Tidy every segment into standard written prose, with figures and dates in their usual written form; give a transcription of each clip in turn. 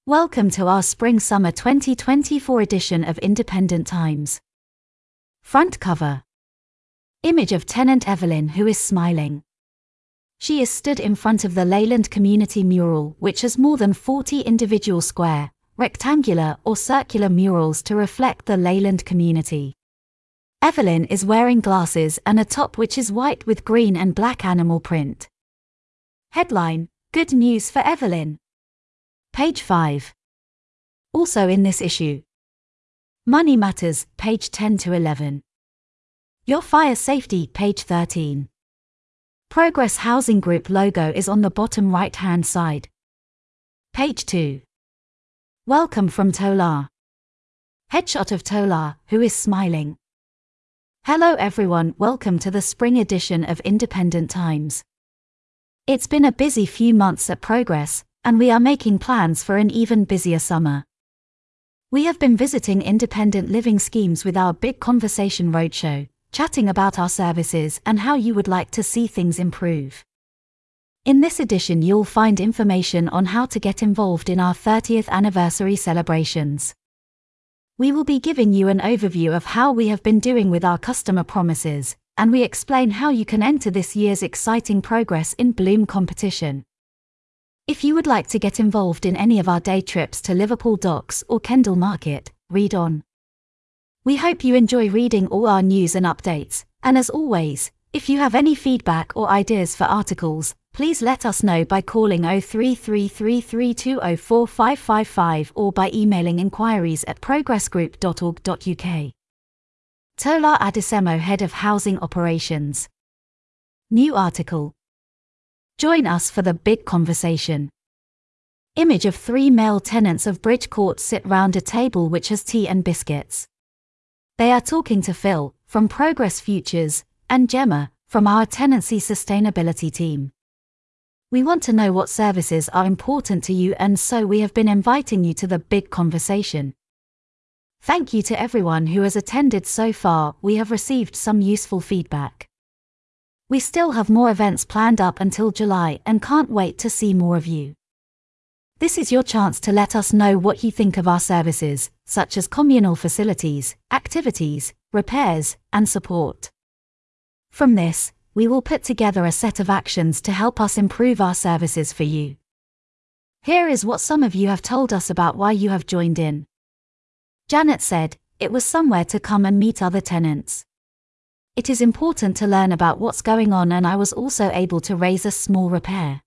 Welcome to our Spring-Summer 2024 edition of Independent Times. Front cover. Image of tenant Evelyn, who is smiling. She is stood in front of the Leyland Community mural, which has more than 40 individual square, rectangular or circular murals to reflect the Leyland community. Evelyn is wearing glasses and a top which is white with green and black animal print. Headline: Good news for Evelyn. Page 5. Also in this issue: Money Matters, page 10 to 11. Your Fire Safety, page 13. Progress Housing Group logo is on the bottom right-hand side. Page 2. Welcome from Tolar. Headshot of Tolar, who is smiling. Hello everyone, welcome to the spring edition of Independent Times. It's been a busy few months at Progress, and we are making plans for an even busier summer. We have been visiting independent living schemes with our Big Conversation Roadshow, chatting about our services and how you would like to see things improve. In this edition you'll find information on how to get involved in our 30th anniversary celebrations. We will be giving you an overview of how we have been doing with our customer promises, and we explain how you can enter this year's exciting Progress in Bloom competition. If you would like to get involved in any of our day trips to Liverpool Docks or Kendal Market, read on. We hope you enjoy reading all our news and updates, and as always, if you have any feedback or ideas for articles, please let us know by calling 033332045555 or by emailing inquiries@progressgroup.org.uk. Tolar Adesemo, Head of Housing Operations. New article. Join us for the big conversation. Image of 3 male tenants of Bridge Court sit round a table which has tea and biscuits. They are talking to Phil, from Progress Futures, and Gemma, from our tenancy sustainability team. We want to know what services are important to you, and so we have been inviting you to the big conversation. Thank you to everyone who has attended so far. We have received some useful feedback. We still have more events planned up until July and can't wait to see more of you. This is your chance to let us know what you think of our services, such as communal facilities, activities, repairs, and support. From this, we will put together a set of actions to help us improve our services for you. Here is what some of you have told us about why you have joined in. Janet said, "It was somewhere to come and meet other tenants. It is important to learn about what's going on, and I was also able to raise a small repair."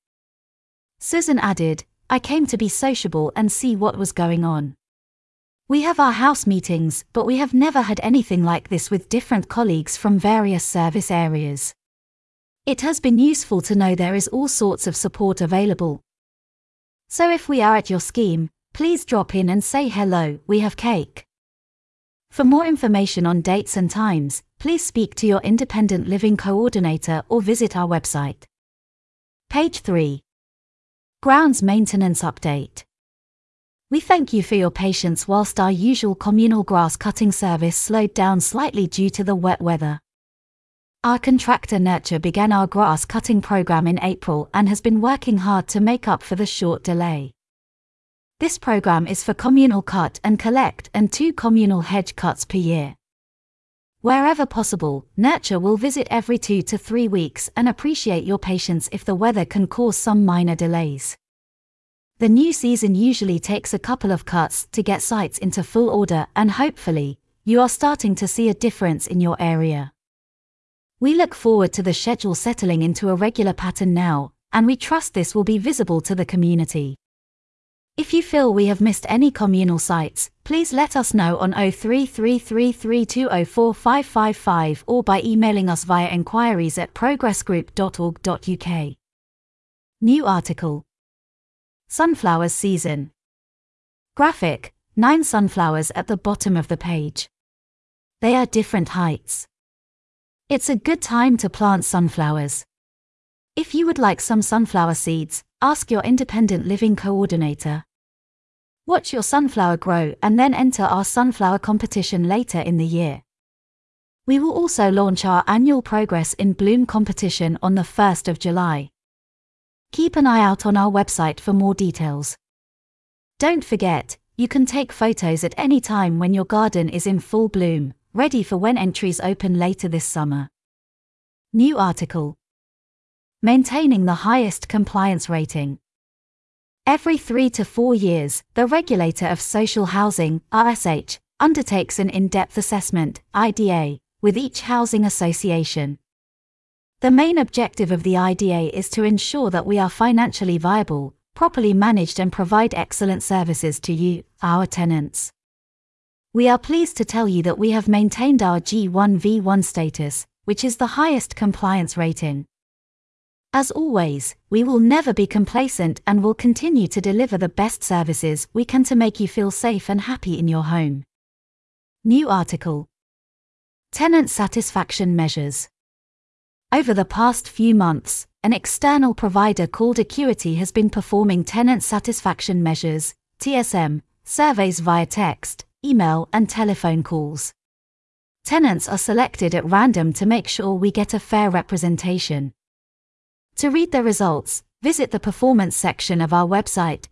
Susan added, "I came to be sociable and see what was going on. We have our house meetings, but we have never had anything like this with different colleagues from various service areas. It has been useful to know there is all sorts of support available. So if we are at your scheme, please drop in and say hello, we have cake." For more information on dates and times, please speak to your independent living coordinator or visit our website. Page 3. Grounds Maintenance Update. We thank you for your patience whilst our usual communal grass cutting service slowed down slightly due to the wet weather. Our contractor Nurture began our grass cutting program in April and has been working hard to make up for the short delay. This program is for communal cut and collect and 2 communal hedge cuts per year. Wherever possible, Nurture will visit every 2 to 3 weeks and appreciate your patience if the weather can cause some minor delays. The new season usually takes a couple of cuts to get sites into full order, and hopefully, you are starting to see a difference in your area. We look forward to the schedule settling into a regular pattern now, and we trust this will be visible to the community. If you feel we have missed any communal sites, please let us know on 033332045555 or by emailing us via inquiries@progressgroup.org.uk. New article. Sunflowers Season. Graphic: 9 sunflowers at the bottom of the page. They are different heights. It's a good time to plant sunflowers. If you would like some sunflower seeds, ask your independent living coordinator. Watch your sunflower grow and then enter our sunflower competition later in the year. We will also launch our annual Progress in Bloom competition on the 1st of July. Keep an eye out on our website for more details. Don't forget, you can take photos at any time when your garden is in full bloom, ready for when entries open later this summer. New article. Maintaining the highest compliance rating. Every 3 to 4 years, the Regulator of Social Housing, RSH, undertakes an in-depth assessment, IDA, with each housing association. The main objective of the IDA is to ensure that we are financially viable, properly managed and provide excellent services to you, our tenants. We are pleased to tell you that we have maintained our G1V1 status, which is the highest compliance rating. As always, we will never be complacent and will continue to deliver the best services we can to make you feel safe and happy in your home. New article. Tenant satisfaction measures. Over the past few months, an external provider called Acuity has been performing tenant satisfaction measures, TSM, surveys via text, email and telephone calls. Tenants are selected at random to make sure we get a fair representation. To read the results, visit the performance section of our website,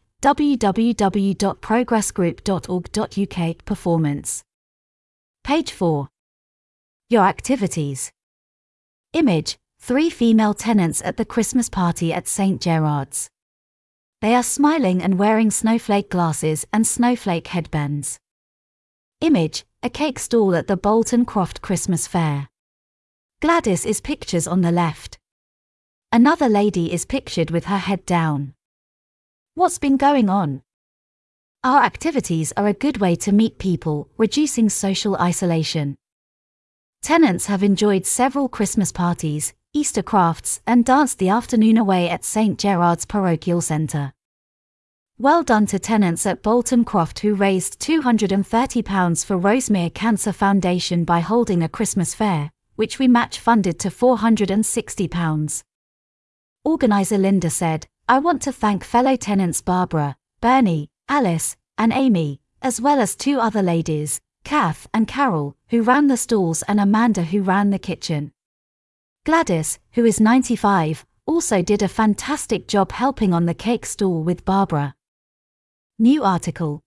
www.progressgroup.org.uk Performance. Page 4. Your activities. Image, 3 female tenants at the Christmas party at St. Gerard's. They are smiling and wearing snowflake glasses and snowflake headbands. Image, a cake stall at the Bolton Croft Christmas Fair. Gladys is pictures on the left. Another lady is pictured with her head down. What's been going on? Our activities are a good way to meet people, reducing social isolation. Tenants have enjoyed several Christmas parties, Easter crafts and danced the afternoon away at St. Gerard's Parochial Centre. Well done to tenants at Bolton Croft who raised £230 for Rosemere Cancer Foundation by holding a Christmas fair, which we match funded to £460. Organiser Linda said, "I want to thank fellow tenants Barbara, Bernie, Alice, and Amy, as well as 2 other ladies, Kath and Carol, who ran the stalls and Amanda who ran the kitchen. Gladys, who is 95, also did a fantastic job helping on the cake stall with Barbara." New article.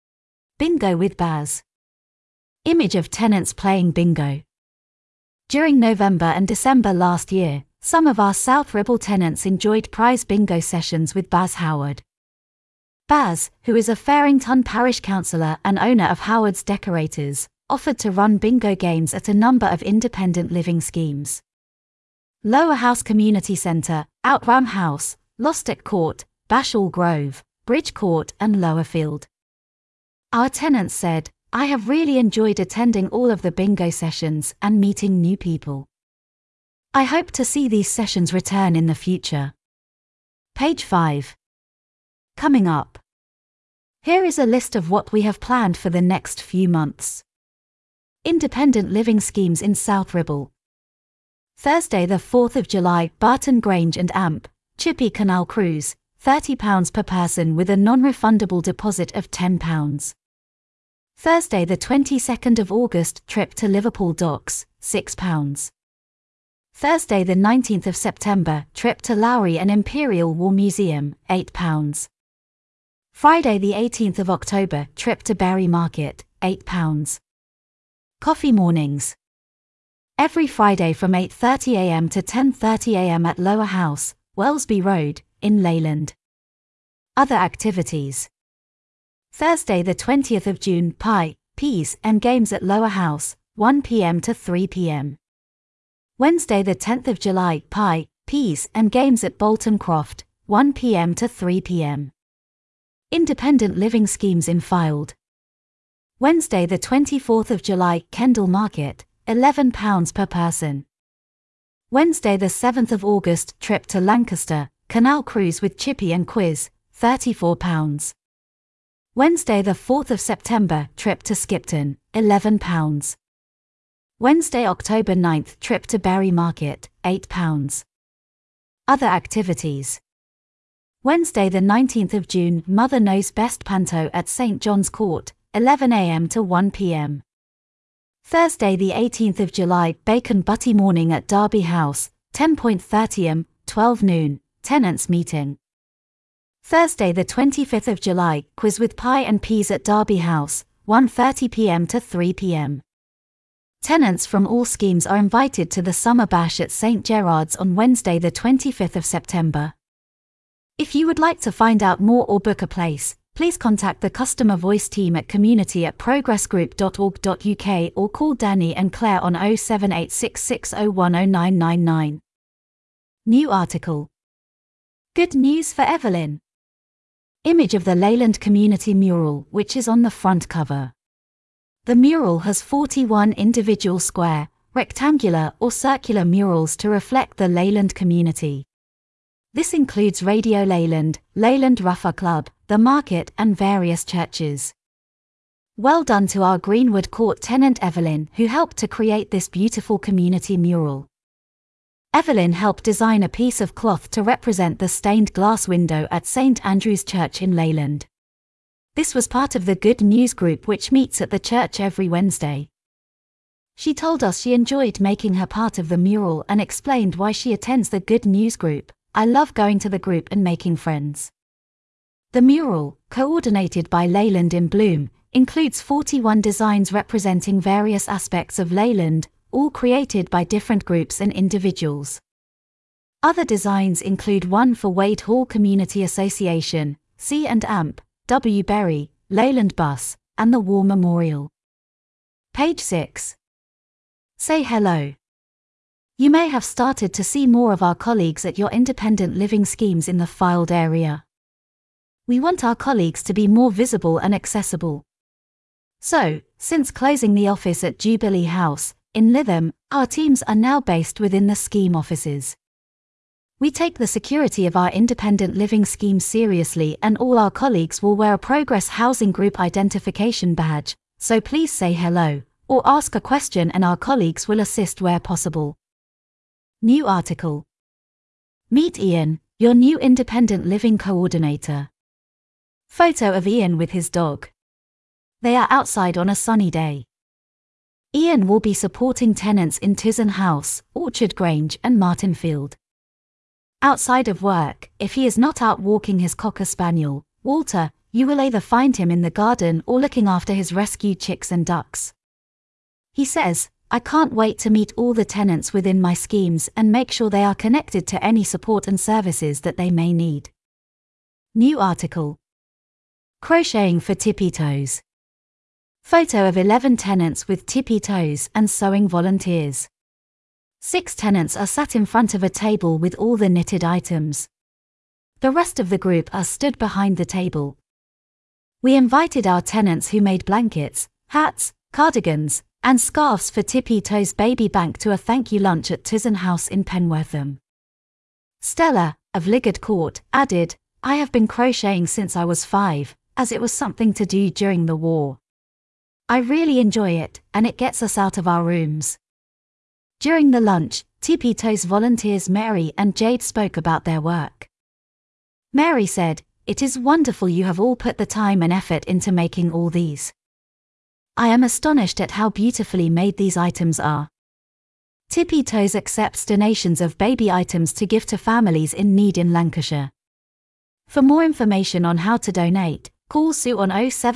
Bingo with Baz. Image of tenants playing bingo. During November and December last year, some of our South Ribble tenants enjoyed prize bingo sessions with Baz Howard. Baz, who is a Farrington Parish Councillor and owner of Howard's Decorators, offered to run bingo games at a number of independent living schemes. Lower House Community Centre, Outram House, Lostock Court, Bashall Grove, Bridge Court and Lowerfield. Our tenants said, "I have really enjoyed attending all of the bingo sessions and meeting new people. I hope to see these sessions return in the future." Page 5. Coming up. Here is a list of what we have planned for the next few months. Independent living schemes in South Ribble. Thursday the 4th of July, Barton Grange and AMP, Chippy Canal Cruise, £30 per person with a non-refundable deposit of £10. Thursday the 22nd of August, trip to Liverpool Docks, £6. Thursday the 19th of September, trip to Lowry and Imperial War Museum, £8. Friday the 18th of October, trip to Berry Market, £8. Coffee mornings. Every Friday from 8:30 a.m. to 10:30 a.m. at Lower House, Wellesby Road, in Leyland. Other activities. Thursday the 20th of June, pie, peas and games at Lower House, 1 p.m. to 3 p.m. Wednesday the 10th of July, pie, peas and games at Bolton Croft, 1 p.m. to 3 p.m. Independent living schemes in Fylde. Wednesday the 24th of July, Kendal Market, £11 per person. Wednesday the 7th of August, trip to Lancaster, Canal Cruise with Chippy and Quiz, £34. Wednesday the 4th of September, trip to Skipton, £11. Wednesday October 9th, trip to Berry Market, £8. Other activities. Wednesday the 19th of June, Mother Knows Best Panto at St John's Court, 11 a.m. to 1 p.m. Thursday the 18th of July, Bacon Butty Morning at Derby House, 10:30 am, 12 noon, tenants meeting. Thursday the 25th of July, quiz with pie and peas at Derby House, 1:30 p.m. to 3 p.m. Tenants from all schemes are invited to the Summer Bash at St. Gerard's on Wednesday the 25th of September. If you would like to find out more or book a place, please contact the Customer Voice team at community@progressgroup.org.uk or call Danny and Claire on 07866010999. New article. Good news for Evelyn. Image of the Leyland Community Mural, which is on the front cover. The mural has 41 individual square, rectangular or circular murals to reflect the Leyland community. This includes Radio Leyland, Leyland Ruffer Club, the market and various churches. Well done to our Greenwood Court tenant Evelyn, who helped to create this beautiful community mural. Evelyn helped design a piece of cloth to represent the stained glass window at St. Andrew's Church in Leyland. This was part of the Good News group which meets at the church every Wednesday. She told us she enjoyed making her part of the mural and explained why she attends the Good News group. I love going to the group and making friends. The mural, coordinated by Leyland in Bloom, includes 41 designs representing various aspects of Leyland, all created by different groups and individuals. Other designs include one for Wade Hall Community Association, C&AMP, W. Berry, Leyland Bus, and the War Memorial. Page 6. Say hello. You may have started to see more of our colleagues at your independent living schemes in the Fylde area. We want our colleagues to be more visible and accessible. So, since closing the office at Jubilee House, in Lytham, our teams are now based within the scheme offices. We take the security of our independent living schemes seriously and all our colleagues will wear a Progress Housing Group identification badge, so please say hello, or ask a question and our colleagues will assist where possible. New article. Meet Ian, your new independent living coordinator. Photo of Ian with his dog. They are outside on a sunny day. Ian will be supporting tenants in Tuzen House, Orchard Grange and Martinfield. Outside of work, if he is not out walking his Cocker Spaniel, Walter, you will either find him in the garden or looking after his rescued chicks and ducks. He says, I can't wait to meet all the tenants within my schemes and make sure they are connected to any support and services that they may need. New article. Crocheting for Tippy Toes. Photo of 11 tenants with tippy toes and sewing volunteers. 6 tenants are sat in front of a table with all the knitted items. The rest of the group are stood behind the table. We invited our tenants who made blankets, hats, cardigans, and scarves for Tippy Toes Baby Bank to a thank you lunch at Tuzen House in Penwortham. Stella, of Ligard Court, added, I have been crocheting since I was 5, as it was something to do during the war. I really enjoy it, and it gets us out of our rooms. During the lunch, Tippy Toes volunteers Mary and Jade spoke about their work. Mary said, it is wonderful you have all put the time and effort into making all these. I am astonished at how beautifully made these items are. Tippy Toes accepts donations of baby items to give to families in need in Lancashire. For more information on how to donate, call Sue on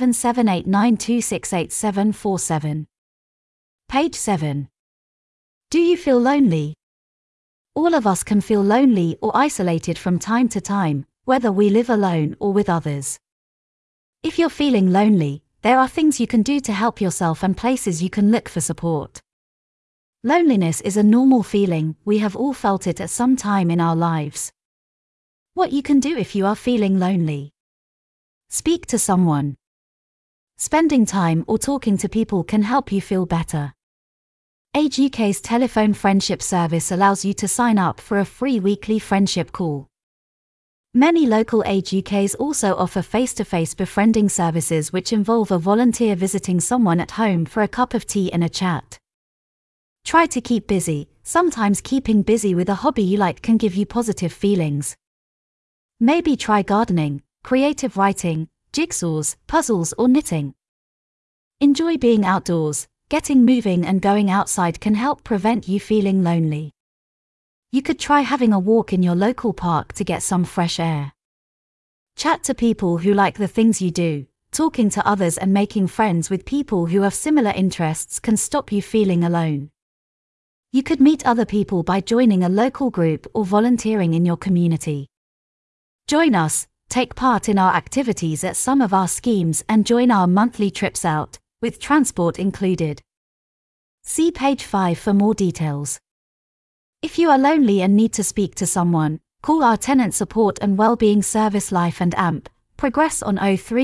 07789268747. Page 7. Do you feel lonely? All of us can feel lonely or isolated from time to time, whether we live alone or with others. If you're feeling lonely, there are things you can do to help yourself and places you can look for support. Loneliness is a normal feeling, we have all felt it at some time in our lives. What you can do if you are feeling lonely. Speak to someone. Spending time or talking to people can help you feel better. Age UK's telephone friendship service allows you to sign up for a free weekly friendship call. Many local Age UKs also offer face-to-face befriending services which involve a volunteer visiting someone at home for a cup of tea and a chat. Try to keep busy. Sometimes keeping busy with a hobby you like can give you positive feelings. Maybe try gardening, creative writing, jigsaws, puzzles or knitting. Enjoy being outdoors. Getting moving and going outside can help prevent you feeling lonely. You could try having a walk in your local park to get some fresh air. Chat to people who like the things you do. Talking to others and making friends with people who have similar interests can stop you feeling alone. You could meet other people by joining a local group or volunteering in your community. Join us, take part in our activities at some of our schemes and join our monthly trips out, with transport included. See page 5 for more details. If you are lonely and need to speak to someone, call our Tenant Support and Wellbeing Service Life and AMP, Progress on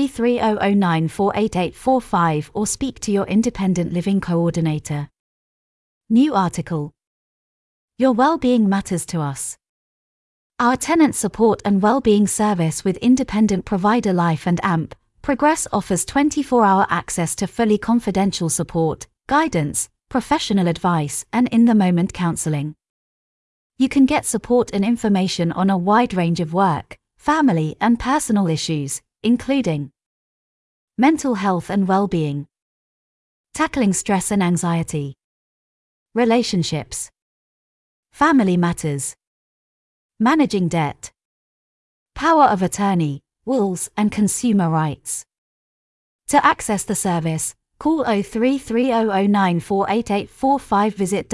033009488845 or speak to your independent living coordinator. New article. Your well-being matters to us. Our Tenant Support and Wellbeing Service with independent provider Life and AMP, Progress offers 24-hour access to fully confidential support, guidance, professional advice, and in-the-moment counseling. You can get support and information on a wide range of work, family, and personal issues, including mental health and well-being, tackling stress and anxiety, relationships, family matters, managing debt, power of attorney, wills, and consumer rights. To access the service, call 033009488845, visit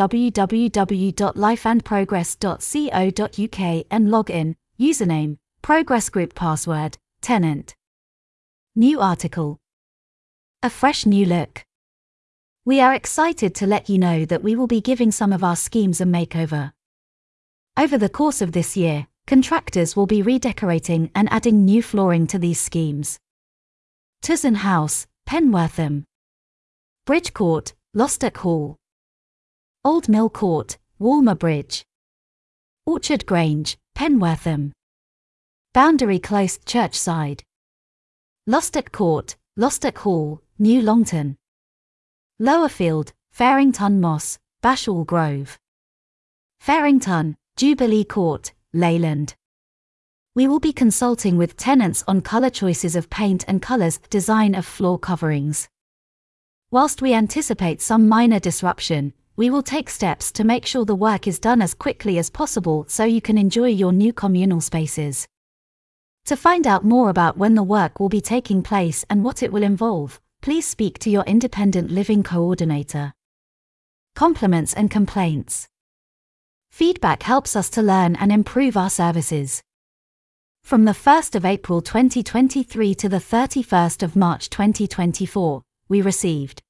www.lifeandprogress.co.uk and log in, username, Progress Group, password, tenant. New article. A fresh new look. We are excited to let you know that we will be giving some of our schemes a makeover. Over the course of this year, contractors will be redecorating and adding new flooring to these schemes. Tuzen House, Penwortham. Bridge Court, Lostock Hall. Old Mill Court, Walmer Bridge. Orchard Grange, Penwortham. Boundary Close, Churchside. Lostock Court, Lostock Hall, New Longton. Lowerfield, Farrington Moss, Bashall Grove. Farrington, Jubilee Court, Leyland. We will be consulting with tenants on colour choices of paint and colours, design of floor coverings. Whilst we anticipate some minor disruption, we will take steps to make sure the work is done as quickly as possible so you can enjoy your new communal spaces. To find out more about when the work will be taking place and what it will involve, please speak to your independent living coordinator. Compliments and complaints. Feedback helps us to learn and improve our services. From the 1st of April 2023 to the 31st of March 2024, we received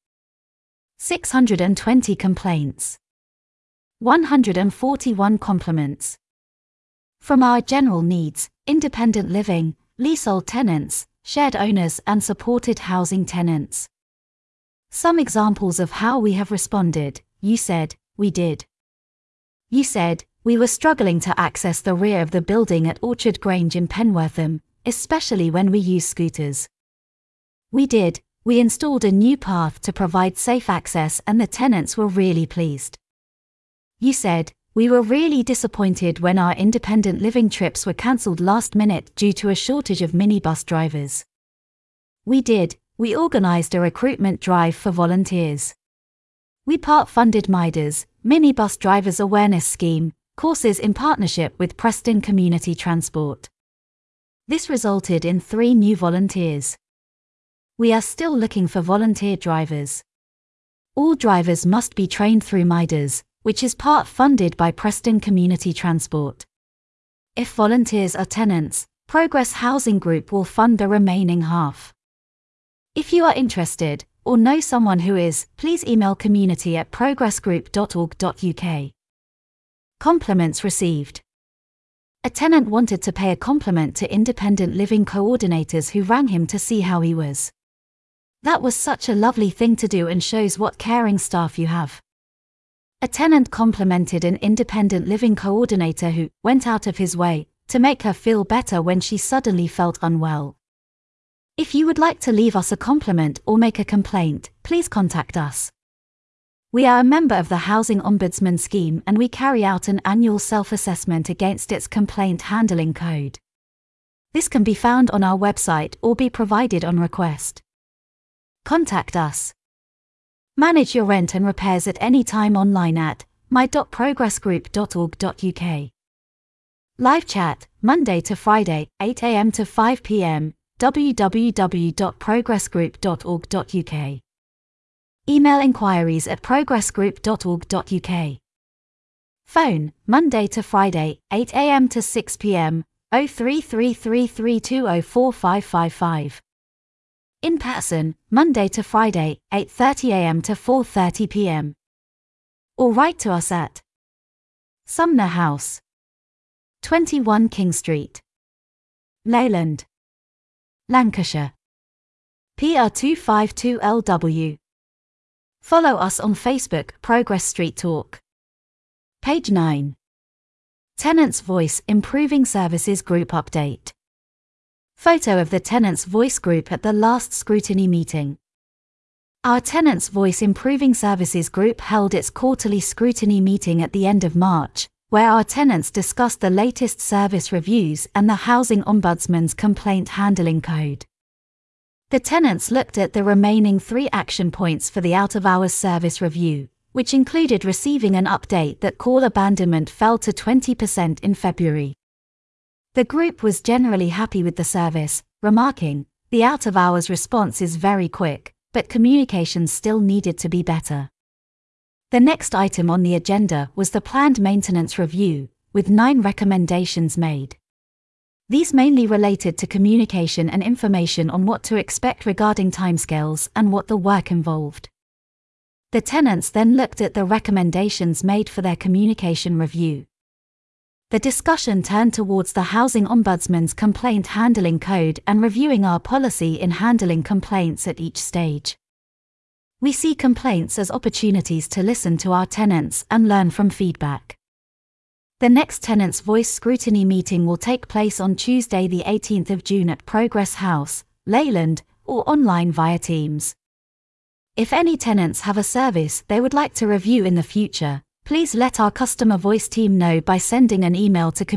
620 complaints, 141 compliments. From our general needs, independent living, leasehold tenants, shared owners and supported housing tenants. Some examples of how we have responded: you said, we did. You said, we were struggling to access the rear of the building at Orchard Grange in Penwortham, especially when we use scooters. We did, we installed a new path to provide safe access and the tenants were really pleased. You said, we were really disappointed when our independent living trips were cancelled last minute due to a shortage of minibus drivers. We did, we organised a recruitment drive for volunteers. We part-funded MIDAS, Minibus Drivers Awareness Scheme, courses in partnership with Preston Community Transport. This resulted in 3 new volunteers. We are still looking for volunteer drivers. All drivers must be trained through MIDAS, which is part-funded by Preston Community Transport. If volunteers are tenants, Progress Housing Group will fund the remaining half. If you are interested, or know someone who is, please email community@progressgroup.org.uk. Compliments received. A tenant wanted to pay a compliment to independent living coordinators who rang him to see how he was. That was such a lovely thing to do and shows what caring staff you have. A tenant complimented an independent living coordinator who went out of his way to make her feel better when she suddenly felt unwell. If you would like to leave us a compliment or make a complaint, please contact us. We are a member of the Housing Ombudsman Scheme and we carry out an annual self-assessment against its complaint handling code. This can be found on our website or be provided on request. Contact us. Manage your rent and repairs at any time online at my.progressgroup.org.uk. Live chat, Monday to Friday, 8 a.m. to 5 p.m, www.progressgroup.org.uk. Email inquiries at progressgroup.org.uk. Phone, Monday to Friday, 8 a.m. to 6 p.m, 033332045555. In person, Monday to Friday, 8:30 a.m. to 4:30 p.m. Or write to us at Sumner House, 21 King Street, Leyland, Lancashire, PR252LW. Follow us on Facebook, Progress Street Talk. Page 9. Tenants' Voice Improving Services Group Update. Photo of the Tenants' Voice Group at the last scrutiny meeting. Our Tenants' Voice Improving Services Group held its quarterly scrutiny meeting at the end of March, where our tenants discussed the latest service reviews and the Housing Ombudsman's Complaint Handling Code. The tenants looked at the remaining 3 action points for the out-of-hours service review, which included receiving an update that call abandonment fell to 20% in February. The group was generally happy with the service, remarking, "The out-of-hours response is very quick, but communications still needed to be better." The next item on the agenda was the planned maintenance review, with 9 recommendations made. These mainly related to communication and information on what to expect regarding timescales and what the work involved. The tenants then looked at the recommendations made for their communication review. The discussion turned towards the Housing Ombudsman's Complaint Handling Code and reviewing our policy in handling complaints at each stage. We see complaints as opportunities to listen to our tenants and learn from feedback. The next Tenants' Voice scrutiny meeting will take place on Tuesday the 18th of June at Progress House, Leyland, or online via Teams. If any tenants have a service they would like to review in the future, please let our customer voice team know by sending an email to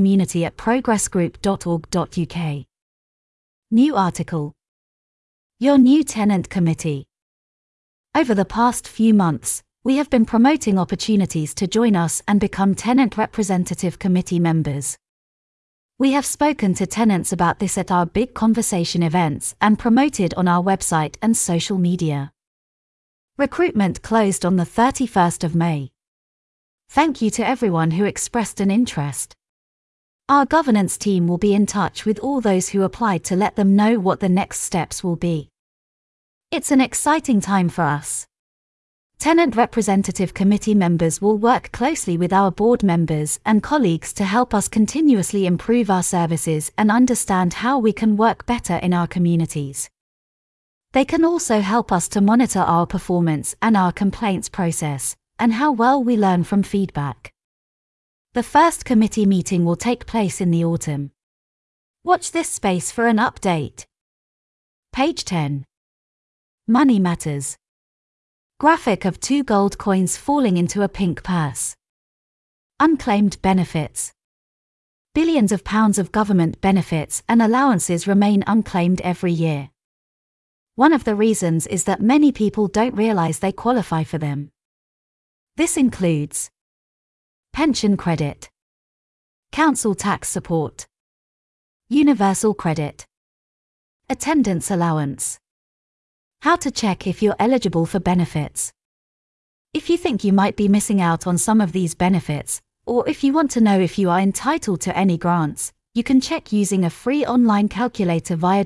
community@progressgroup.org.uk. New article. Your new tenant committee. Over the past few months, we have been promoting opportunities to join us and become tenant representative committee members. We have spoken to tenants about this at our big conversation events and promoted on our website and social media. Recruitment closed on the 31st of May. Thank you to everyone who expressed an interest. Our governance team will be in touch with all those who applied to let them know what the next steps will be. It's an exciting time for us. Tenant Representative Committee members will work closely with our board members and colleagues to help us continuously improve our services and understand how we can work better in our communities. They can also help us to monitor our performance and our complaints process, and how well we learn from feedback. The first committee meeting will take place in the autumn. Watch this space for an update. Page 10. Money Matters. Graphic of 2 gold coins falling into a pink purse. Unclaimed benefits. Billions of pounds of government benefits and allowances remain unclaimed every year. One of the reasons is that many people don't realize they qualify for them. This includes pension credit, council tax support, universal credit, attendance allowance. How to check if you're eligible for benefits. If you think you might be missing out on some of these benefits, or if you want to know if you are entitled to any grants, you can check using a free online calculator via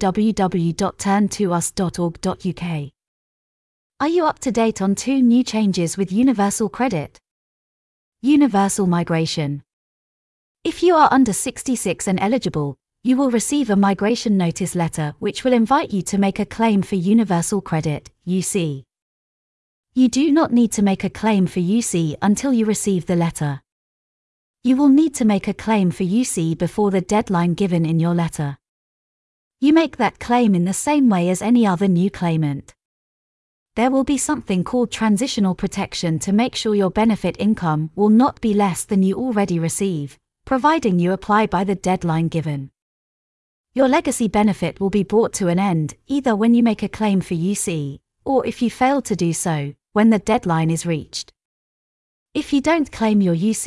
www.turntous.org.uk. Are you up to date on 2 new changes with Universal Credit? Universal Migration. If you are under 66 and eligible, you will receive a migration notice letter which will invite you to make a claim for Universal Credit, UC. You do not need to make a claim for UC until you receive the letter. You will need to make a claim for UC before the deadline given in your letter. You make that claim in the same way as any other new claimant. There will be something called transitional protection to make sure your benefit income will not be less than you already receive, providing you apply by the deadline given. Your legacy benefit will be brought to an end either when you make a claim for UC, or if you fail to do so, when the deadline is reached. If you don't claim your UC,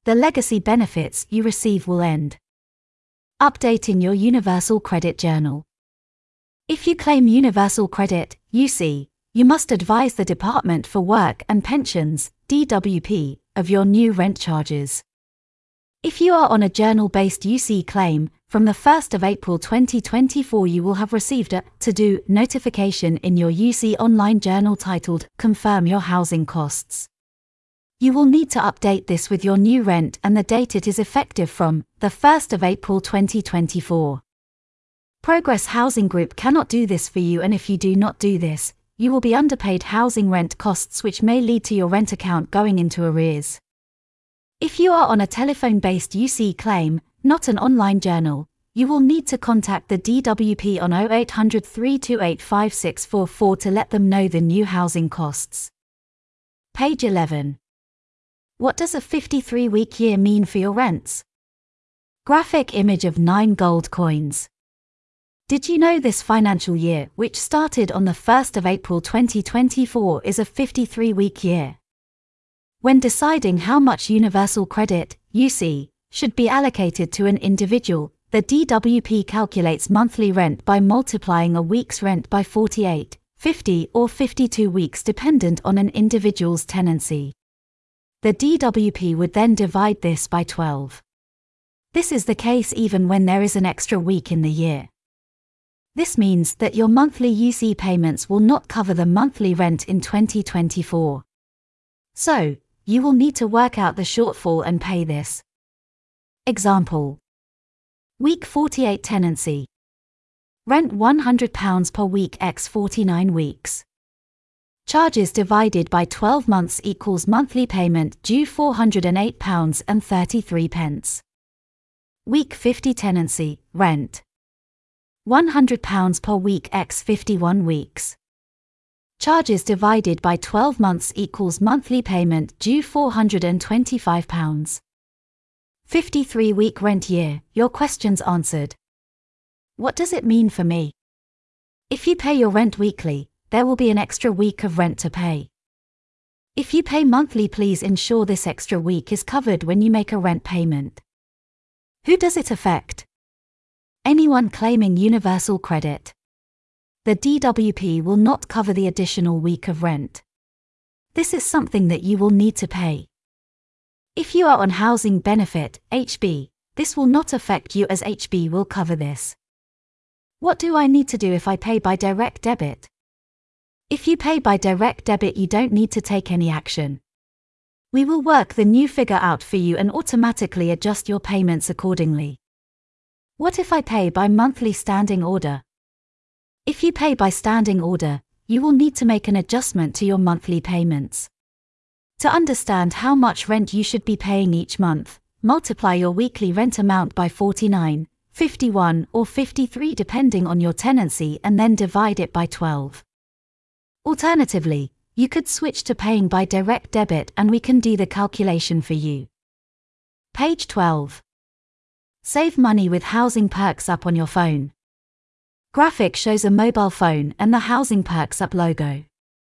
the legacy benefits you receive will end. Updating your Universal Credit Journal. If you claim Universal Credit, UC, you must advise the Department for Work and Pensions, DWP, of your new rent charges. If you are on a journal-based UC claim, from the 1st of April 2024 you will have received a to-do notification in your UC online journal titled Confirm Your Housing Costs. You will need to update this with your new rent and the date it is effective from, the 1st of April 2024. Progress Housing Group cannot do this for you, and if you do not do this, you will be underpaid housing rent costs which may lead to your rent account going into arrears. If you are on a telephone-based UC claim, not an online journal, you will need to contact the DWP on 0800 328 5644 to let them know the new housing costs. Page 11. What does a 53-week year mean for your rents? Graphic image of 9 gold coins. Did you know this financial year, which started on the 1st of April 2024, is a 53-week year? When deciding how much Universal Credit, UC, should be allocated to an individual, the DWP calculates monthly rent by multiplying a week's rent by 48, 50 or 52 weeks dependent on an individual's tenancy. The DWP would then divide this by 12. This is the case even when there is an extra week in the year. This means that your monthly UC payments will not cover the monthly rent in 2024. So, you will need to work out the shortfall and pay this. Example. Week 48 tenancy. Rent £100 per week x 49 weeks. Charges divided by 12 months equals monthly payment due £408.33. Week 50 tenancy, rent. £100 per week x 51 weeks. Charges divided by 12 months equals monthly payment due £425. 53-week rent year, your questions answered. What does it mean for me? If you pay your rent weekly, there will be an extra week of rent to pay. If you pay monthly, please ensure this extra week is covered when you make a rent payment. Who does it affect? Anyone claiming Universal Credit. The DWP will not cover the additional week of rent. This is something that you will need to pay. If you are on Housing Benefit, HB, this will not affect you as HB will cover this. What do I need to do if I pay by direct debit? If you pay by direct debit, you don't need to take any action. We will work the new figure out for you and automatically adjust your payments accordingly. What if I pay by monthly standing order? If you pay by standing order, you will need to make an adjustment to your monthly payments. To understand how much rent you should be paying each month, multiply your weekly rent amount by 49, 51 or 53 depending on your tenancy and then divide it by 12. Alternatively, you could switch to paying by direct debit and we can do the calculation for you. Page 12. Save money with Housing Perks app on your phone. Graphic shows a mobile phone and the Housing Perks app logo.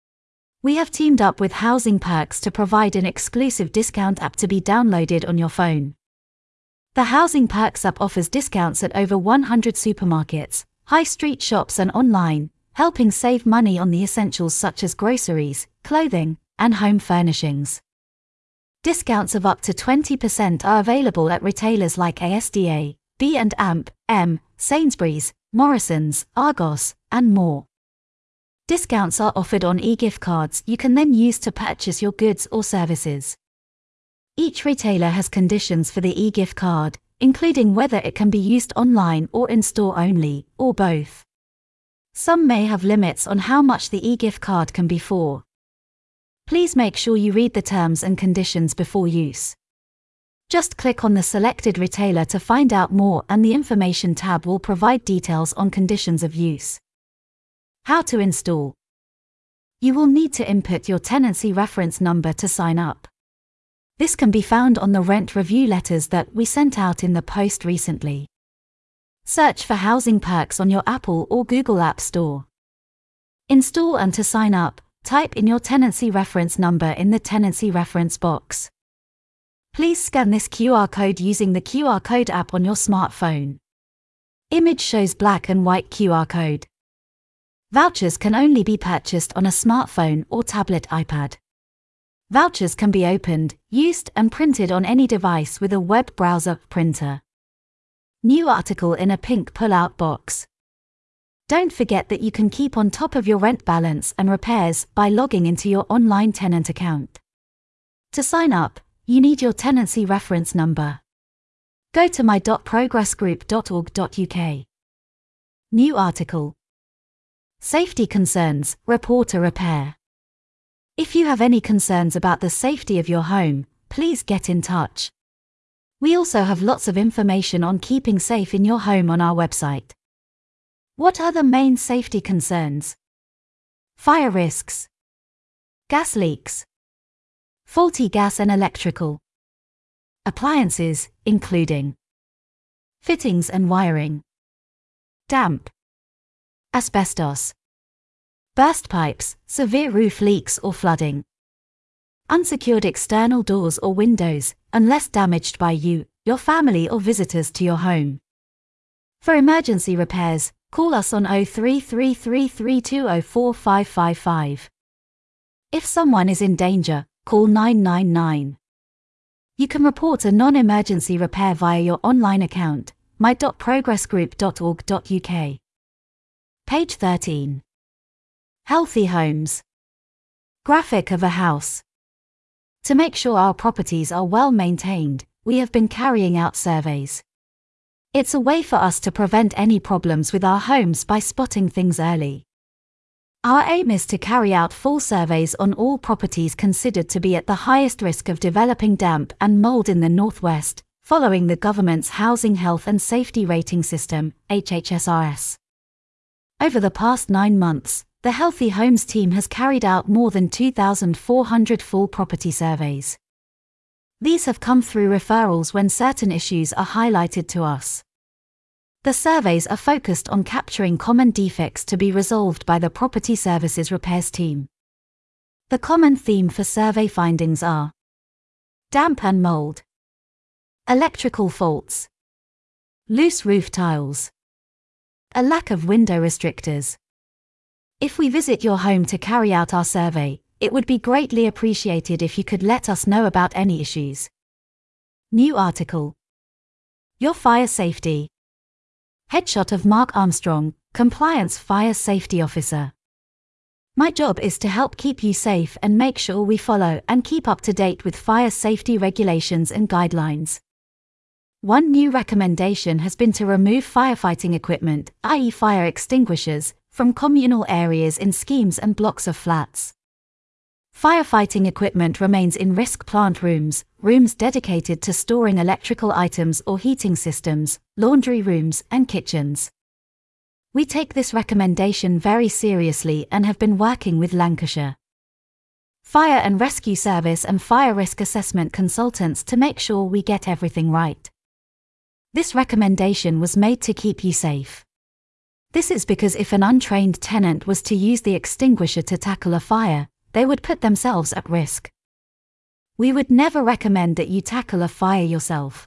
We have teamed up with Housing Perks to provide an exclusive discount app to be downloaded on your phone. The Housing Perks app offers discounts at over 100 supermarkets, high street shops and online, helping save money on the essentials such as groceries, clothing, and home furnishings. Discounts of up to 20% are available at retailers like ASDA, B&AMP, Sainsbury's, Morrisons, Argos, and more. Discounts are offered on e-gift cards you can then use to purchase your goods or services. Each retailer has conditions for the e-gift card, including whether it can be used online or in-store only, or both. Some may have limits on how much the e-gift card can be for. Please make sure you read the terms and conditions before use. Just click on the selected retailer to find out more, and the Information tab will provide details on conditions of use. How to install. You will need to input your tenancy reference number to sign up. This can be found on the rent review letters that we sent out in the post recently. Search for Housing Perks on your Apple or Google App Store. Install, and to sign up, type in your tenancy reference number in the tenancy reference box. Please scan this QR code using the QR code app on your smartphone. Image shows black and white QR code. Vouchers can only be purchased on a smartphone or tablet iPad. Vouchers can be opened, used and printed on any device with a web browser printer. New article in a pink pull-out box. Don't forget that you can keep on top of your rent balance and repairs by logging into your online tenant account. To sign up, you need your tenancy reference number. Go to my.progressgroup.org.uk. New article. Safety concerns, report a repair. If you have any concerns about the safety of your home, please get in touch. We also have lots of information on keeping safe in your home on our website. What are the main safety concerns? Fire risks, gas leaks, faulty gas and electrical, appliances, including fittings and wiring, damp, asbestos, burst pipes, severe roof leaks or flooding, unsecured external doors or windows, unless damaged by you, your family or visitors to your home. For emergency repairs, call us on 033332045555. If someone is in danger, call 999. You can report a non-emergency repair via your online account, my.progressgroup.org.uk. Page 13. Healthy homes. Graphic of a house. To make sure our properties are well maintained, we have been carrying out surveys. It's a way for us to prevent any problems with our homes by spotting things early. Our aim is to carry out full surveys on all properties considered to be at the highest risk of developing damp and mold in the Northwest, following the government's Housing Health and Safety Rating System, HHSRS. Over the past 9 months, the Healthy Homes team has carried out more than 2,400 full property surveys. These have come through referrals when certain issues are highlighted to us. The surveys are focused on capturing common defects to be resolved by the Property Services Repairs team. The common theme for survey findings are damp and mold, electrical faults, loose roof tiles, a lack of window restrictors. If we visit your home to carry out our survey, it would be greatly appreciated if you could let us know about any issues. New article. Your fire safety. Headshot of Mark Armstrong, Compliance Fire Safety Officer. My job is to help keep you safe and make sure we follow and keep up to date with fire safety regulations and guidelines. One new recommendation has been to remove firefighting equipment, i.e. fire extinguishers, from communal areas in schemes and blocks of flats. Firefighting equipment remains in risk plant rooms, rooms dedicated to storing electrical items or heating systems, laundry rooms, and kitchens. We take this recommendation very seriously and have been working with Lancashire Fire and Rescue Service and fire risk assessment consultants to make sure we get everything right. This recommendation was made to keep you safe. This is because if an untrained tenant was to use the extinguisher to tackle a fire, they would put themselves at risk. We would never recommend that you tackle a fire yourself.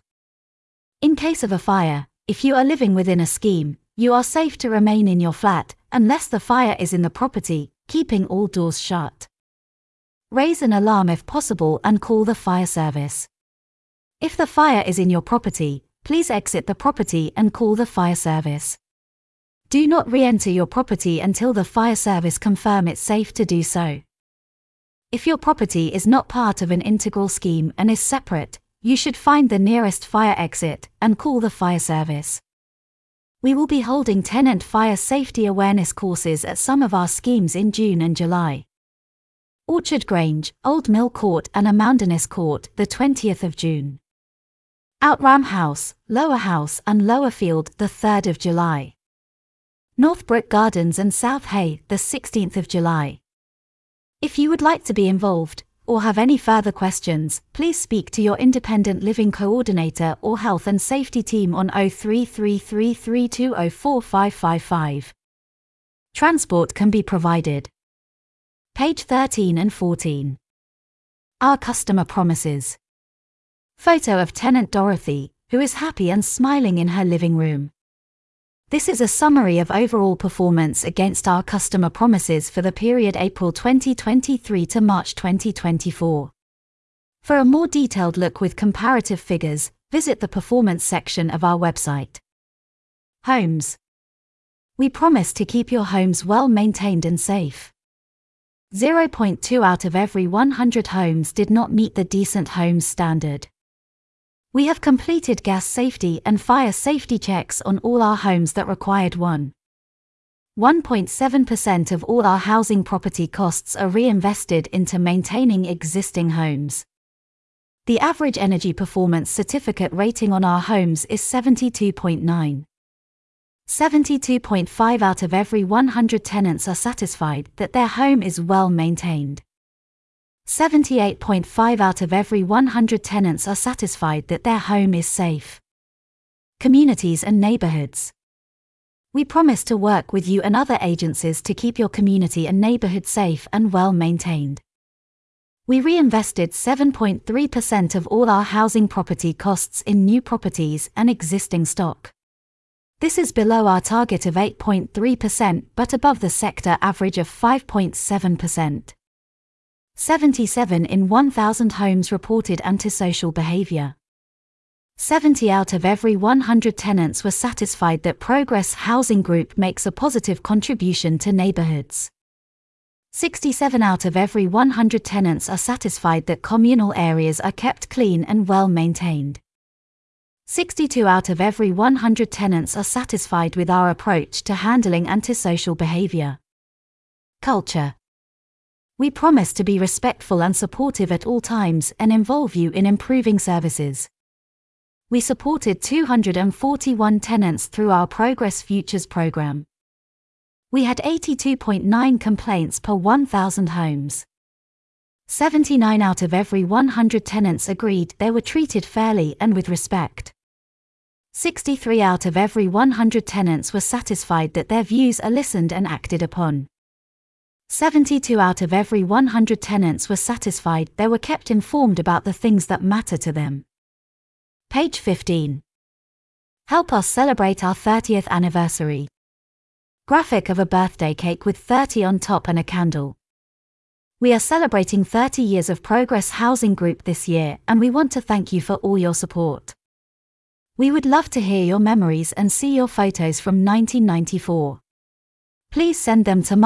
In case of a fire, if you are living within a scheme, you are safe to remain in your flat, unless the fire is in the property, keeping all doors shut. Raise an alarm if possible and call the fire service. If the fire is in your property, please exit the property and call the fire service. Do not re-enter your property until the fire service confirm it's safe to do so. If your property is not part of an integral scheme and is separate, you should find the nearest fire exit and call the fire service. We will be holding tenant fire safety awareness courses at some of our schemes in June and July. Orchard Grange, Old Mill Court and Amounderness Court, the 20th of June. Outram House, Lower House and Lower Field, the 3rd of July. Northbrook Gardens and South Hay, the 16th of July. If you would like to be involved, or have any further questions, please speak to your independent living coordinator or health and safety team on 033332045555. Transport can be provided. Page 13 and 14. Our customer promises. Photo of tenant Dorothy, who is happy and smiling in her living room. This is a summary of overall performance against our customer promises for the period April 2023 to March 2024. For a more detailed look with comparative figures, visit the performance section of our website. Homes. We promise to keep your homes well maintained and safe. 0.2 out of every 100 homes did not meet the Decent Homes standard. We have completed gas safety and fire safety checks on all our homes that required one. 1.7% of all our housing property costs are reinvested into maintaining existing homes. The average energy performance certificate rating on our homes is 72.9. 72.5 out of every 100 tenants are satisfied that their home is well maintained. 78.5 out of every 100 tenants are satisfied that their home is safe. Communities and neighborhoods. We promise to work with you and other agencies to keep your community and neighborhood safe and well maintained. We reinvested 7.3% of all our housing property costs in new properties and existing stock. This is below our target of 8.3% but above the sector average of 5.7%. 77 in 1,000 homes reported antisocial behavior. 70 out of every 100 tenants were satisfied that Progress Housing Group makes a positive contribution to neighborhoods. 67 out of every 100 tenants are satisfied that communal areas are kept clean and well maintained. 62 out of every 100 tenants are satisfied with our approach to handling antisocial behavior. Culture. We promise to be respectful and supportive at all times and involve you in improving services. We supported 241 tenants through our Progress Futures program. We had 82.9 complaints per 1,000 homes. 79 out of every 100 tenants agreed they were treated fairly and with respect. 63 out of every 100 tenants were satisfied that their views are listened and acted upon. 72 out of every 100 tenants were satisfied they were kept informed about the things that matter to them. Page 15. Help us celebrate our 30th anniversary. Graphic of a birthday cake with 30 on top and a candle. We are celebrating 30 years of Progress Housing Group this year and we want to thank you for all your support. We would love to hear your memories and see your photos from 1994. Please send them to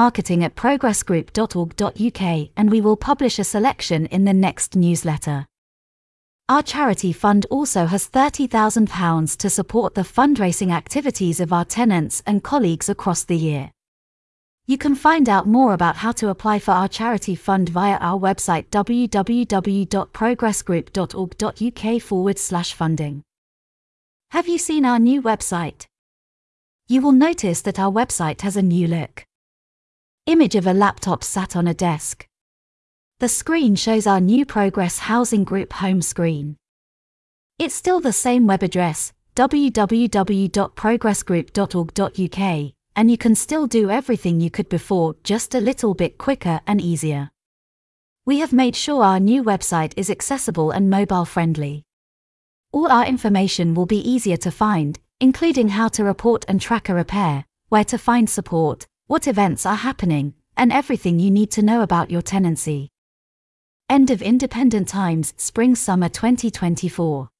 marketing@progressgroup.org.uk and we will publish a selection in the next newsletter. Our charity fund also has £30,000 to support the fundraising activities of our tenants and colleagues across the year. You can find out more about how to apply for our charity fund via our website www.progressgroup.org.uk/funding. Have you seen our new website? You will notice that our website has a new look. Image of a laptop sat on a desk. The screen shows our new Progress Housing Group home screen. It's still the same web address, www.progressgroup.org.uk, and you can still do everything you could before, just a little bit quicker and easier. We have made sure our new website is accessible and mobile friendly. All our information will be easier to find, including how to report and track a repair, where to find support, what events are happening, and everything you need to know about your tenancy. End of Independent Times, Spring-Summer 2024.